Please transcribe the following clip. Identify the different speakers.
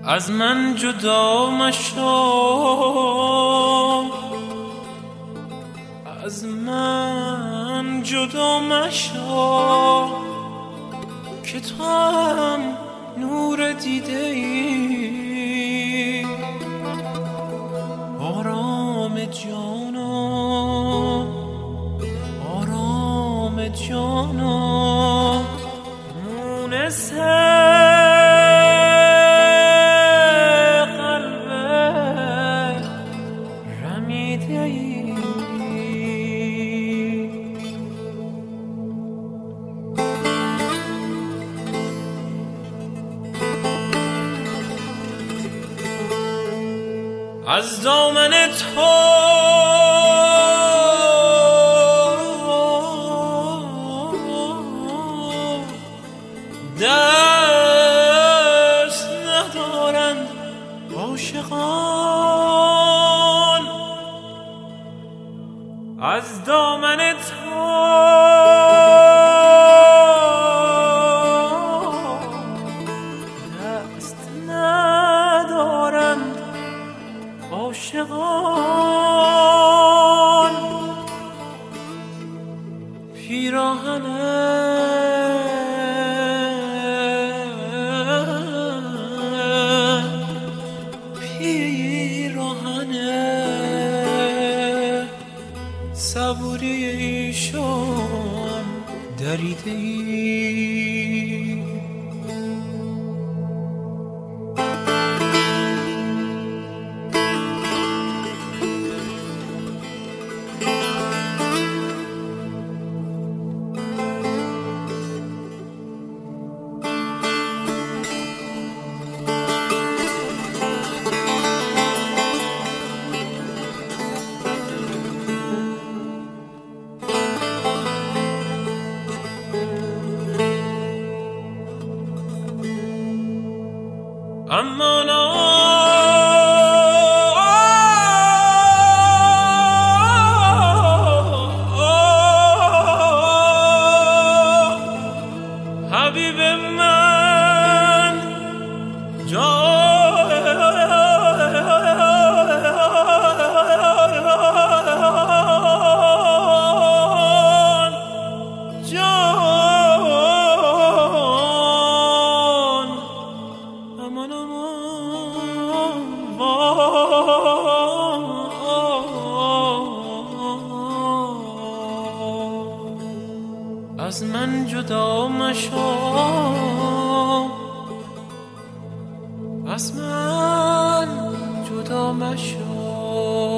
Speaker 1: از من جدا مشو، از من جدا مشو که تو هم نور دیده ای. آرام جانا، آرام جانا، مونس قلب رمیده ای. از دامن تو دست ندارند عاشقان، از دامن تو دست ندارند عاشقان. پیراهنه صبوری ایشان دریده ای. اما حبیب من جان امان از من جدا مشو، از من جدا مشو.